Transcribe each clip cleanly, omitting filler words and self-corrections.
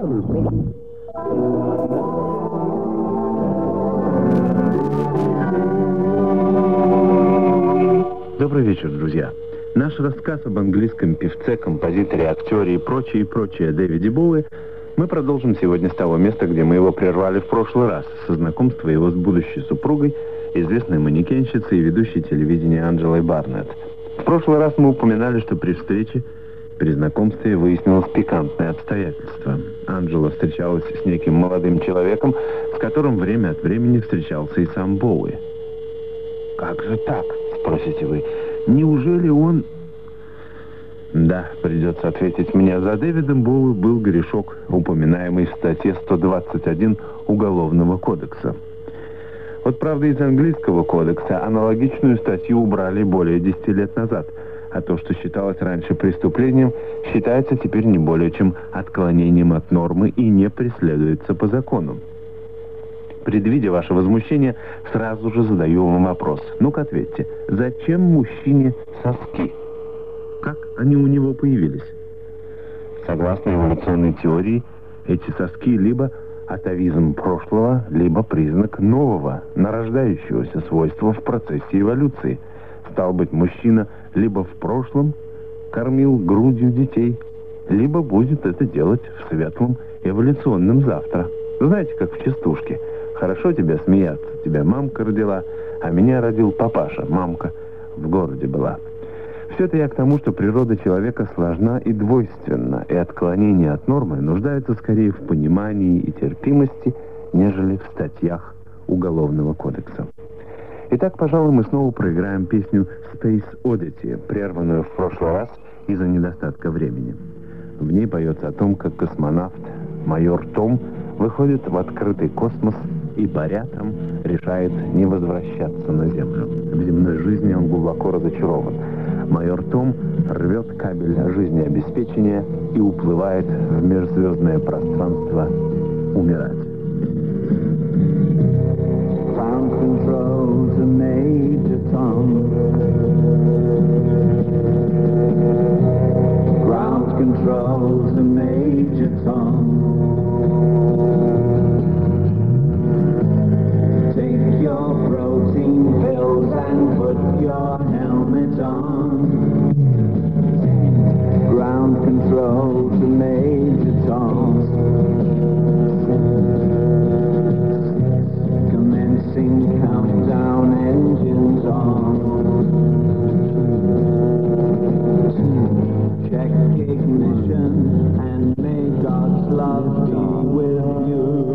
Добрый вечер, друзья. Наш рассказ об английском певце, композиторе, актере и прочее Дэвиде Боуи мы продолжим сегодня с того места, где мы его прервали в прошлый раз, со знакомства его с будущей супругой, известной манекенщицей и ведущей телевидения Анджелой Барнетт. В прошлый раз мы упоминали, что при встрече, при знакомстве выяснилось пикантное обстоятельство. Анджела встречалась с неким молодым человеком, с которым время от времени встречался и сам Боуи. «Как же так?» — спросите вы. «Неужели он...» Да, придется ответить мне. За Дэвидом Боуи был грешок, упоминаемый в статье 121 Уголовного кодекса. Вот, правда, из английского кодекса аналогичную статью убрали более 10 лет назад, а то, что считалось раньше преступлением, считается теперь не более чем отклонением от нормы и не преследуется по закону. Предвидя ваше возмущение, сразу же задаю вам вопрос. Ну-ка ответьте, зачем мужчине соски? Как они у него появились? Согласно эволюционной теории, эти соски либо атовизм прошлого, либо признак нового, нарождающегося свойства в процессе эволюции. Стал быть, мужчина либо в прошлом кормил грудью детей, либо будет это делать в светлом эволюционном завтра. Знаете, как в частушке. Хорошо тебе смеяться, тебя мамка родила, а меня родил папаша, мамка в городе была. Все это я к тому, что природа человека сложна и двойственна, и отклонение от нормы нуждается скорее в понимании и терпимости, нежели в статьях Уголовного кодекса. Итак, пожалуй, мы снова проиграем песню «Space Oddity», прерванную в прошлый раз из-за недостатка времени. В ней поется о том, как космонавт майор Том выходит в открытый космос и, паря там, решает не возвращаться на Землю. В земной жизни он глубоко разочарован. Майор Том рвет кабель жизнеобеспечения и уплывает в межзвездное пространство умирать. Ground control to Major Tom. Ground control to Major Tom. Take your protein pills and put your helmet on. Ground control to Major Tom. Commencing countdown, engines on. Check ignition and may God's love be with you.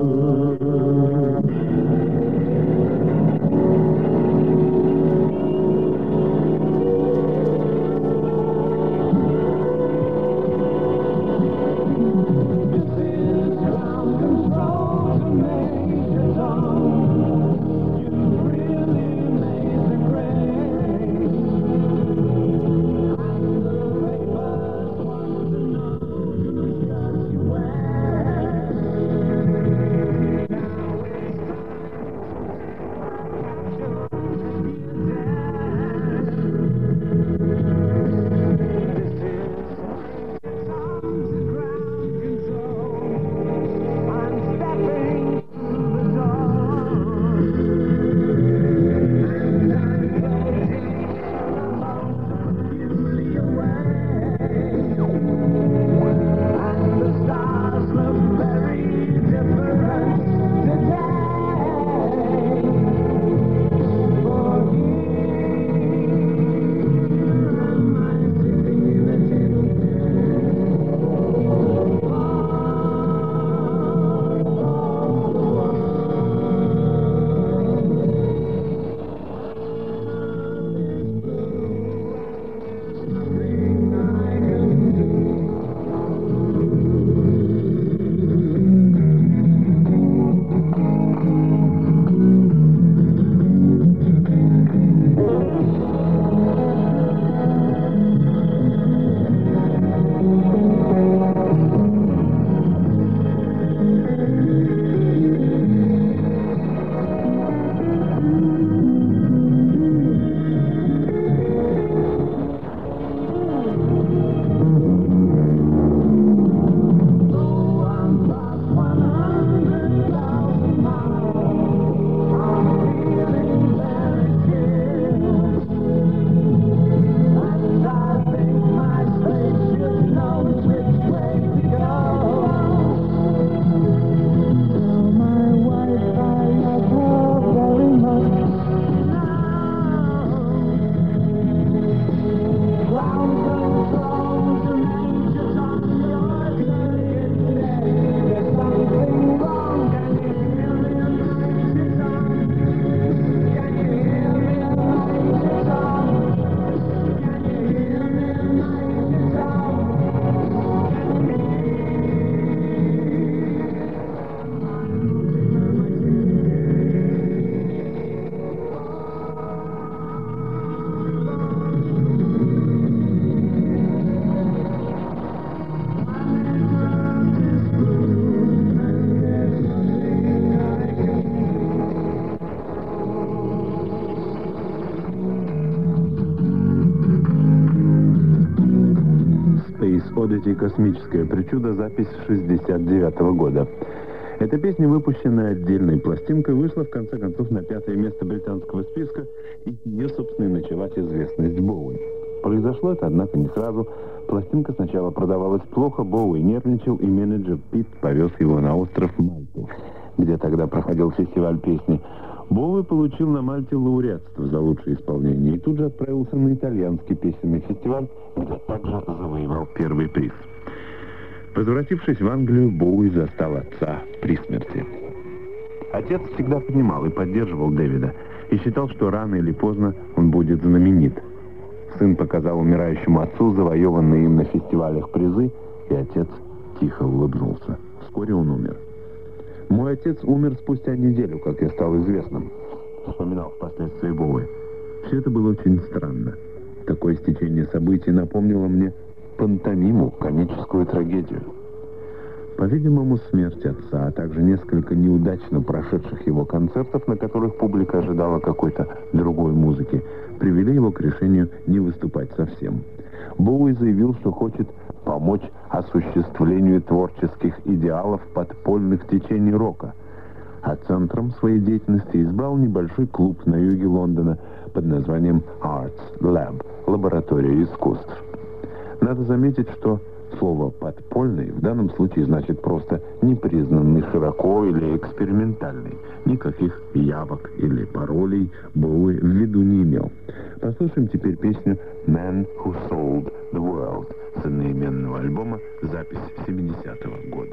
«Космическая причуда», запись 69 года. Эта песня, выпущенная отдельной пластинкой, вышла в конце концов на 5-е место британского списка, и ее, собственно, и началась известность Боуи. Произошло это, однако, не сразу. Пластинка сначала продавалась плохо, Боуи нервничал, и менеджер Пит повез его на остров Мальту, где тогда проходил фестиваль песни. Боуи получил на Мальте лауреатство за лучшее исполнение и тут же отправился на итальянский песенный фестиваль, где также завоевал первый приз. Возвратившись в Англию, Боуи застал отца при смерти. Отец всегда понимал и поддерживал Дэвида, и считал, что рано или поздно он будет знаменит. Сын показал умирающему отцу завоеванные им на фестивалях призы, и отец тихо улыбнулся. Вскоре он умер. «Мой отец умер спустя неделю, как я стал известным», — вспоминал впоследствии Боуи. «Все это было очень странно. Такое стечение событий напомнило мне пантомиму, комическую трагедию». По-видимому, смерть отца, а также несколько неудачно прошедших его концертов, на которых публика ожидала какой-то другой музыки, привели его к решению не выступать совсем. Боуи заявил, что хочет помочь осуществлению творческих идеалов подпольных течений рока, а центром своей деятельности избрал небольшой клуб на юге Лондона под названием Arts Lab – лаборатория искусств. Надо заметить, что слово «подпольный» в данном случае значит просто непризнанный широко или экспериментальный. Никаких явок или паролей Боуи в виду не имел. Послушаем теперь песню «Man Who Sold the World» с одноименного альбома, запись 70-го года.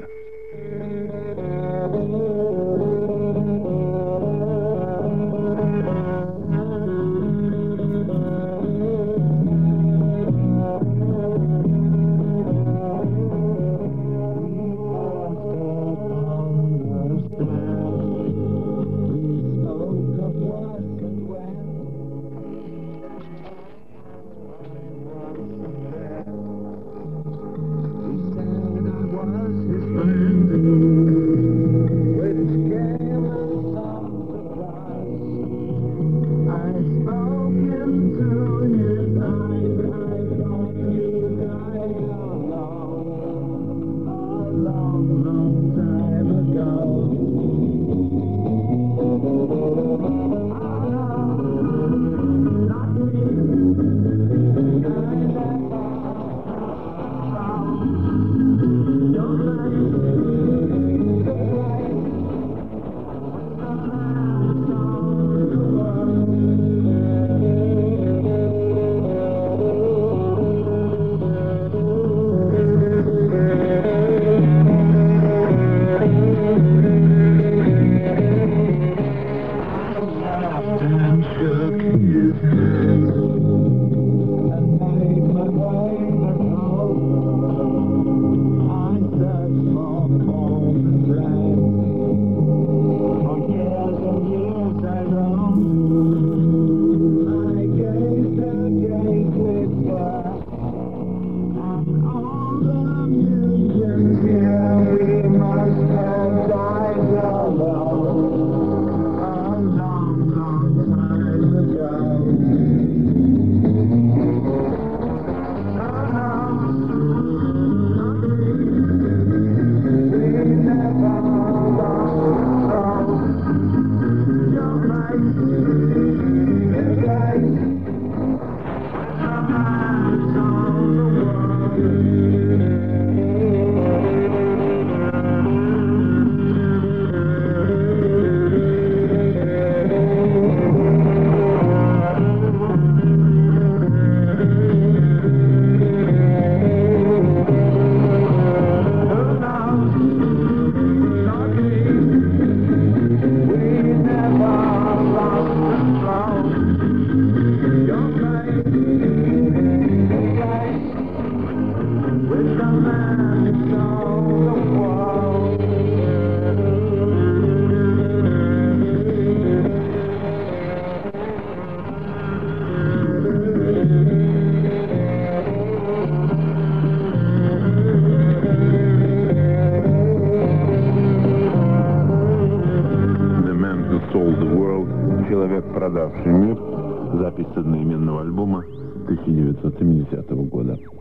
«Человек, продавший мир», запись с одноименного альбома 1970 года.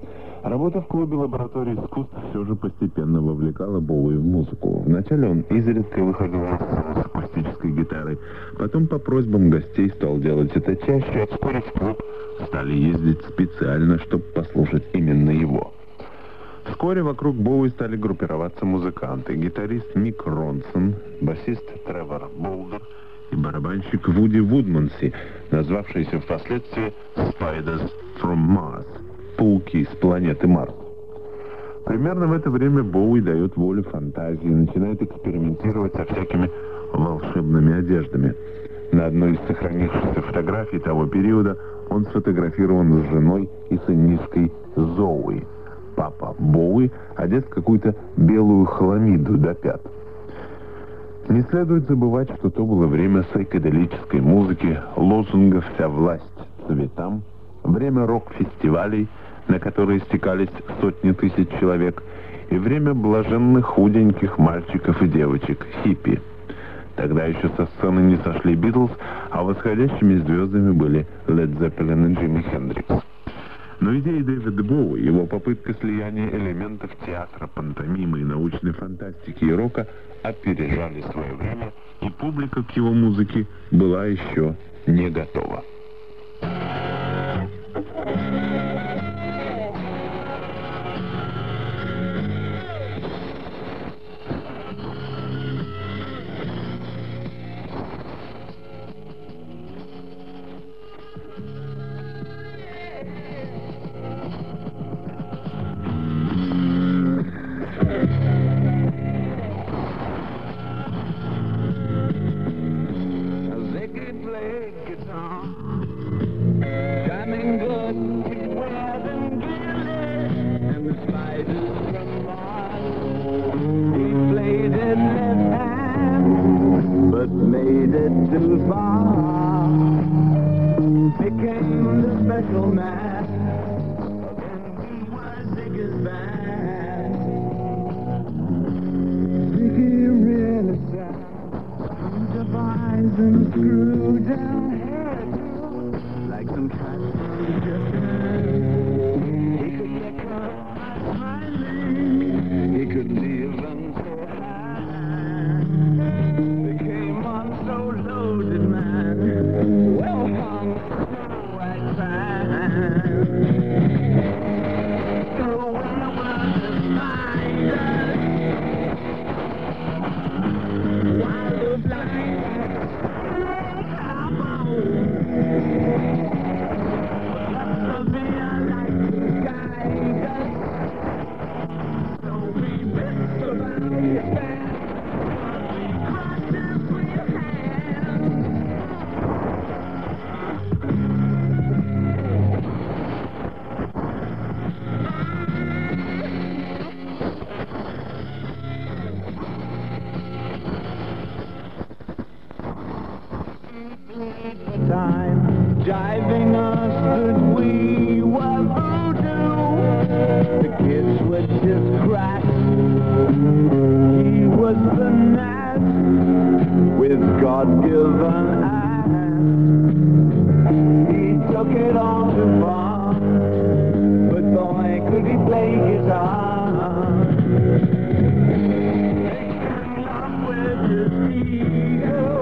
Работа в клубе лаборатории искусств все же постепенно вовлекала Боуи в музыку. Вначале он изредка выходил на сцену с акустической гитарой, потом по просьбам гостей стал делать это чаще, а вскоре в клуб стали ездить специально, чтобы послушать именно его. Вскоре вокруг Боуи стали группироваться музыканты. Гитарист Мик Ронсон, басист Тревор Болдер и барабанщик Вуди Вудманси, назвавшийся впоследствии Spiders from Mars. Пауки с планеты Марс. Примерно в это время Боуи дает волю фантазии и начинает экспериментировать со всякими волшебными одеждами. На одной из сохранившихся фотографий того периода он сфотографирован с женой и сынишкой Зоуи. Папа Боуи одет в какую-то белую хламиду до пят. Не следует забывать, что то было время сайкеделической музыки, лозунгов «Вся власть цветам», время рок-фестивалей, на которые стекались сотни тысяч человек, и время блаженных худеньких мальчиков и девочек, хиппи. Тогда еще со сцены не сошли Битлз, а восходящими звездами были Лед Зеппелин и Джимми Хендрикс. Но идеи Дэвида Боуи, его попытка слияния элементов театра, пантомимы и научной фантастики и рока опережали свое время, и публика к его музыке была еще не готова. Jiving us that we were voodoo. The kids were just cracks. He was the gnat with God-given ass. He took it on too far, but boy, could he play guitar. Making love with his ego.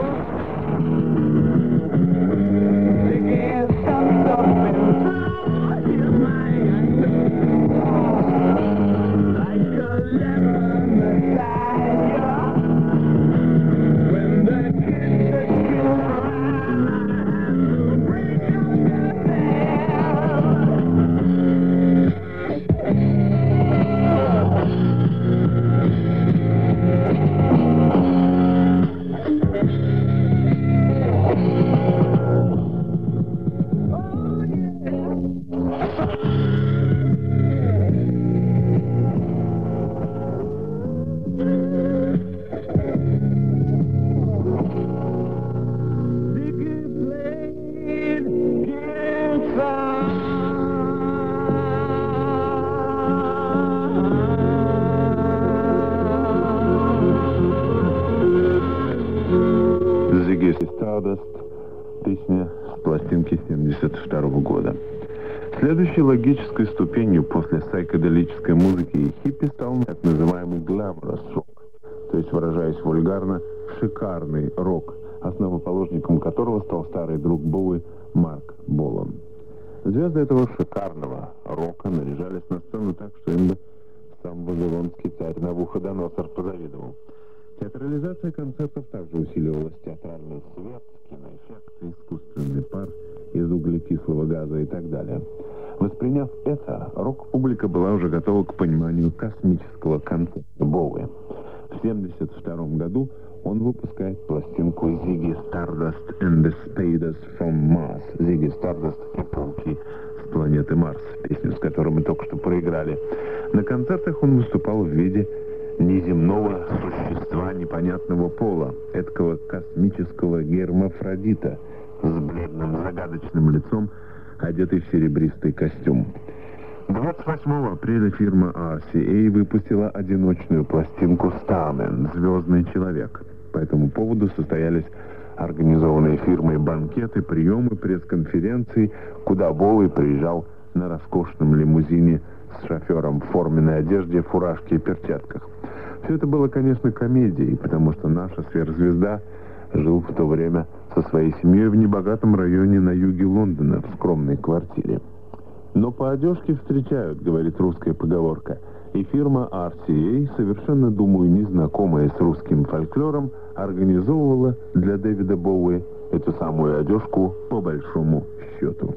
Stardust, песня с пластинки 1972 года. Следующей логической ступенью после сайкеделической музыки и хиппи стал так называемый glamorous рок, то есть, выражаясь вульгарно, шикарный рок, основоположником которого стал старый друг Боуи Марк Болан. Звезды этого шикарного рока наряжались на сцену так, что им бы сам вавилонский царь Навуходоносор позавидовал. Театрализация концертов также усиливалась. Театральный свет, киноэффекты, искусственный пар из углекислого газа и так далее. Восприняв это, рок-публика была уже готова к пониманию космического концепта Боуи. В 1972 году он выпускает пластинку Ziggy Stardust and the Spiders from Mars. Ziggy Stardust и пауки с планеты Марс, песню, с которой мы только что проиграли. На концертах он выступал в виде неземного существа непонятного пола, эдакого космического гермафродита с бледным загадочным лицом, одетый в серебристый костюм. 28 апреля фирма RCA выпустила одиночную пластинку «Starman» «Звездный человек». По этому поводу состоялись организованные фирмой банкеты, приемы, пресс-конференции, куда Боуи приезжал на роскошном лимузине с шофером в форменной одежде, фуражке и перчатках. Все это было, конечно, комедией, потому что наша сверхзвезда жил в то время со своей семьей в небогатом районе на юге Лондона, в скромной квартире. Но по одежке встречают, говорит русская поговорка. И фирма RCA, совершенно, думаю, незнакомая с русским фольклором, организовывала для Дэвида Боуи эту самую одежку по большому счету.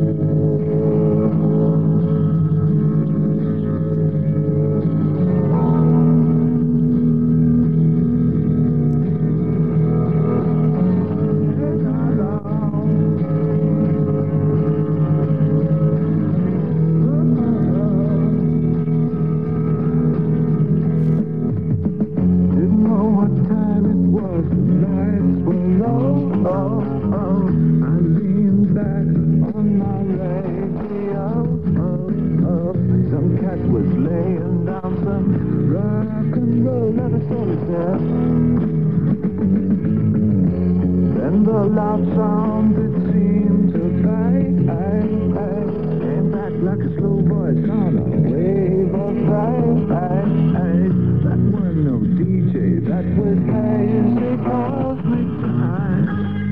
And the loud sound that seemed to fade came back like a slow voice on a wave of fade. That wasn't no DJ, that was hazy cosmic time.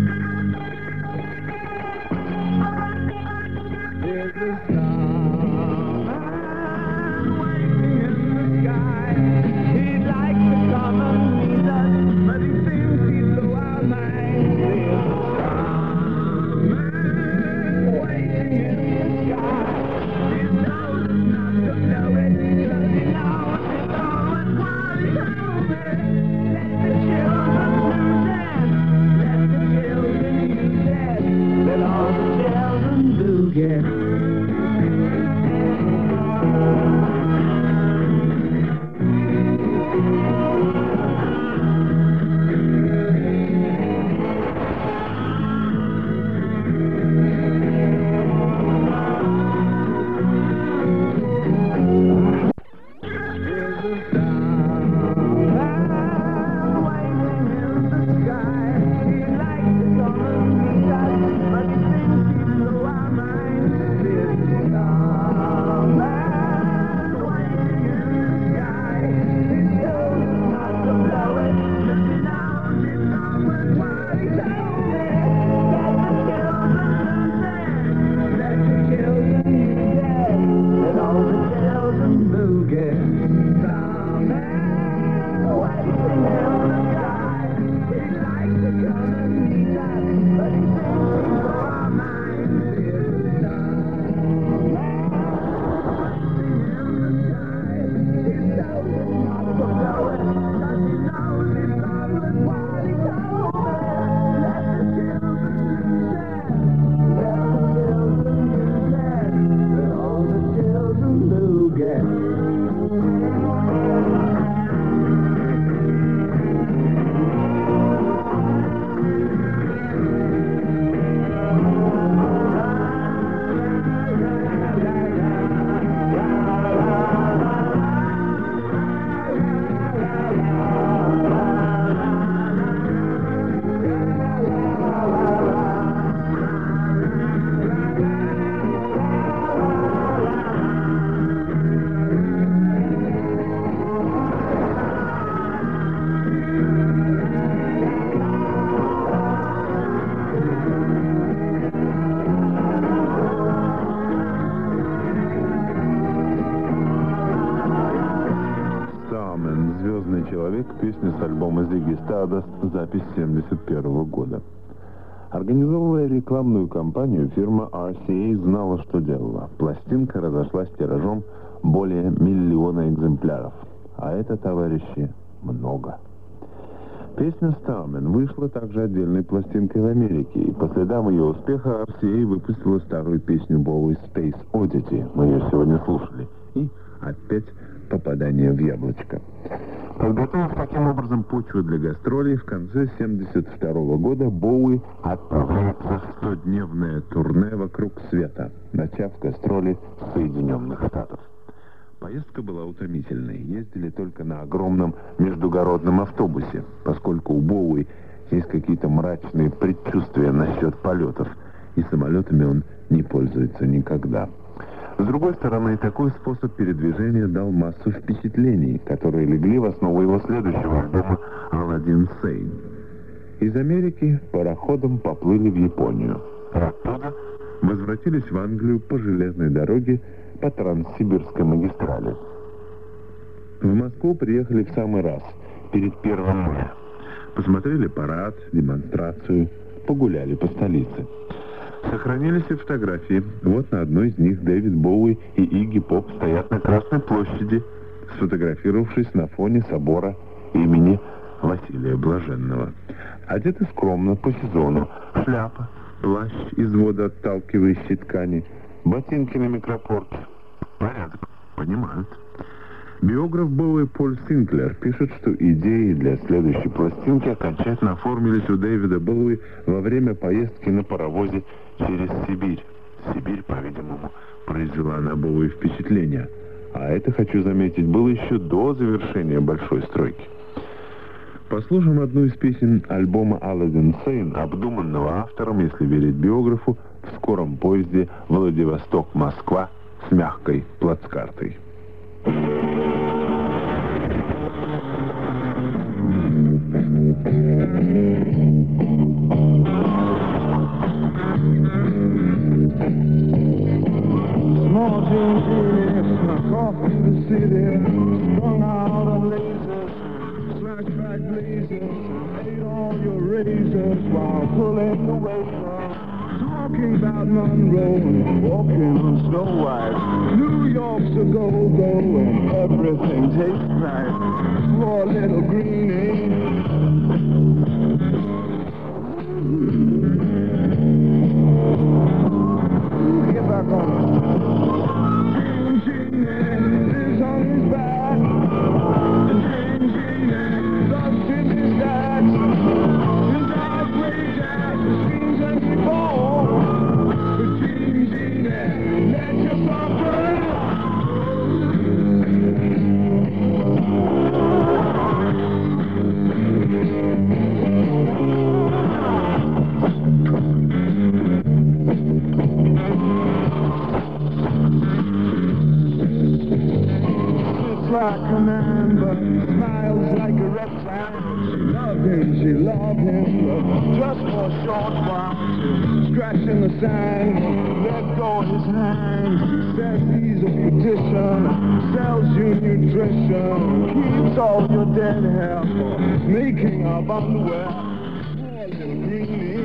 There's a starman waiting in the sky. He'd like to come and meet us, but he thinks he'd blow our minds. There's a starman waiting in the sky. He knows not to know it, 'cause he knows it's always what he told me. Let the children человек, песня с альбома Ziggy Stardust, запись 1971 года. Организовывая рекламную кампанию, фирма RCA знала, что делала. Пластинка разошлась тиражом более 1 миллиона экземпляров. А это, товарищи, много. Песня «Starman» вышла также отдельной пластинкой в Америке, и по следам ее успеха RCA выпустила старую песню Bowie «Space Oddity». Мы ее сегодня слушали. И опять попадание в яблочко. Подготовив таким образом почву для гастролей, в конце 1972 года Боуи отправляется в 100-дневное турне вокруг света, начав гастроли с Соединенных Штатов. Поездка была утомительной. Ездили только на огромном междугородном автобусе, поскольку у Боуи есть какие-то мрачные предчувствия насчет полетов, и самолетами он не пользуется никогда. С другой стороны, такой способ передвижения дал массу впечатлений, которые легли в основу его следующего альбома «Aladdin Sane». Из Америки пароходом поплыли в Японию, а оттуда возвратились в Англию по железной дороге по Транссибирской магистрали. В Москву приехали в самый раз, перед 1 мая. Посмотрели парад, демонстрацию, погуляли по столице. Сохранились и фотографии. Вот на одной из них Дэвид Боуи и Игги Поп стоят на Красной площади, сфотографировавшись на фоне собора имени Василия Блаженного. Одеты скромно, по сезону. Шляпа, плащ из водоотталкивающей ткани, ботинки на микропорке. Порядок, понимают. Биограф Боуи Поль Синклер пишет, что идеи для следующей пластинки окончательно оформились у Дэвида Боуи во время поездки на паровозе через Сибирь. Сибирь, по-видимому, произвела на Боуи впечатление. А это, хочу заметить, было еще до завершения большой стройки. Послушаем одну из песен альбома «Aladdin Sane», обдуманного автором, если верить биографу, в скором поезде Владивосток-Москва с мягкой плацкартой. Small jeans, snuck off in the city, strung out on lasers, flashback blazers, ate all your razors while pulling the wafer. Talking about Monroe and walking on Snow White. New York's a go-go and everything tastes nice. Poor little greenie. Get back on it. Gene is on his back. Gene lost in his dad. His eyes rage at the scenes and he falls. But Gene, let yourself burn. Like an amber, smiles like a reptile. She loved him, but just for a short while. Scratching the sand, let go of his hand. He says he's a beautician, sells you nutrition, keeps all your dead hair for making up underwear. Poor little greenie.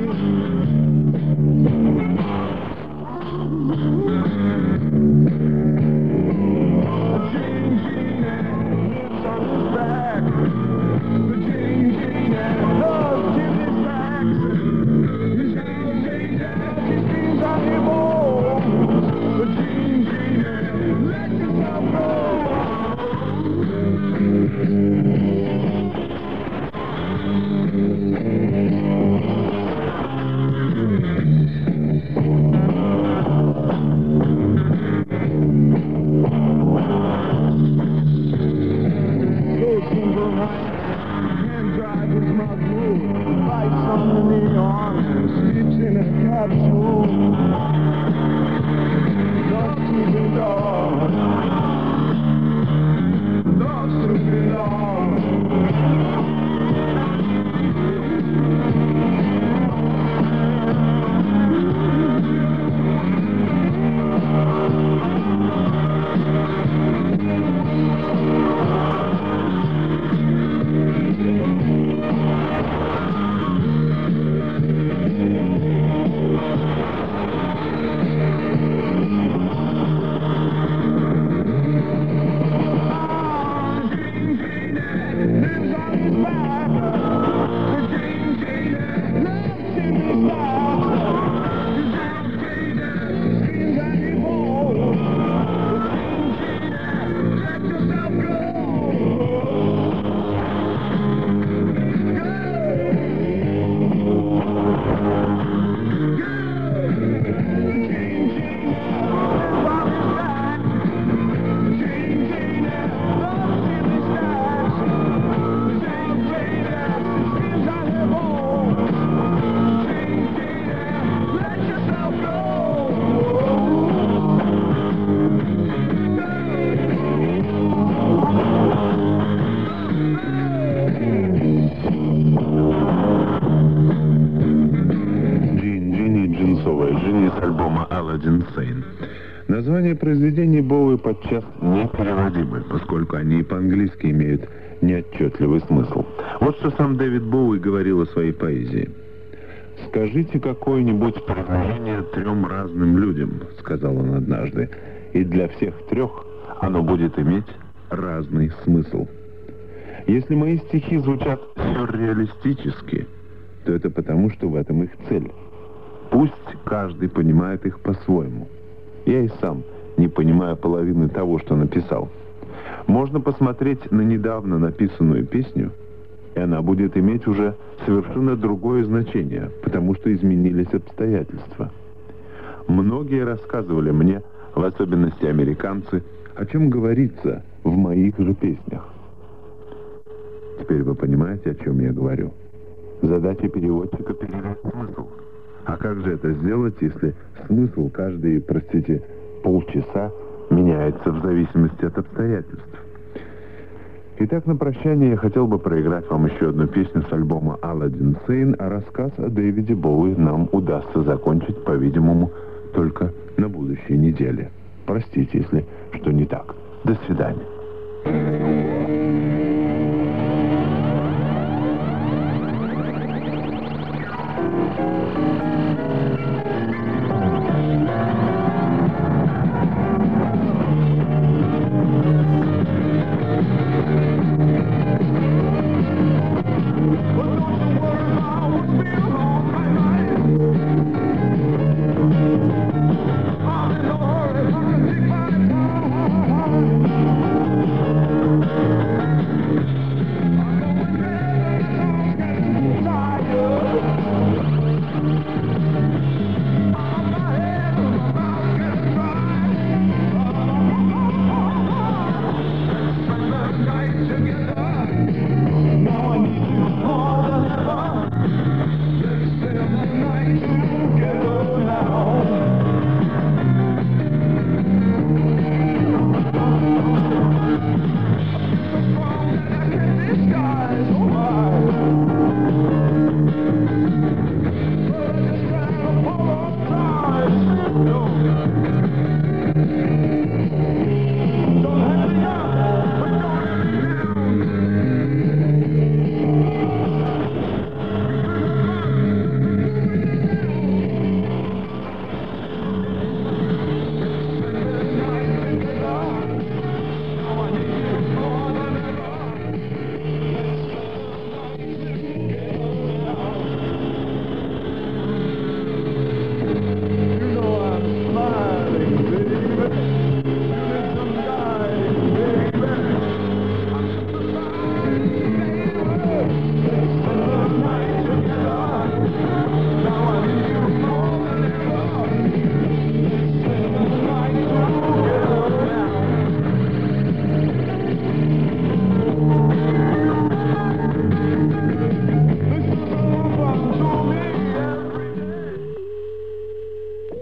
Aladdin Sane. Названия произведений Боуи подчас непереводимы, поскольку они и по-английски имеют неотчетливый смысл. Вот что сам Дэвид Боуи говорил о своей поэзии. «Скажите какое-нибудь предложение 3 разным людям», — сказал он однажды, «и для всех 3 оно будет иметь разный смысл. Если мои стихи звучат сюрреалистически, то это потому, что в этом их цель. Пусть каждый понимает их по-своему. Я и сам не понимаю половины того, что написал. Можно посмотреть на недавно написанную песню, и она будет иметь уже совершенно другое значение, потому что изменились обстоятельства. Многие рассказывали мне, в особенности американцы, о чем говорится в моих же песнях. Теперь вы понимаете, о чем я говорю. Задача переводчика — передать смысл. А как же это сделать, если смысл каждые, простите, полчаса меняется в зависимости от обстоятельств? Итак, на прощание я хотел бы проиграть вам еще одну песню с альбома Aladdin Sane, а рассказ о Дэвиде Боуи нам удастся закончить, по-видимому, только на будущей неделе. Простите, если что не так. До свидания.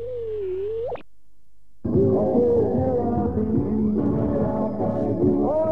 Oh,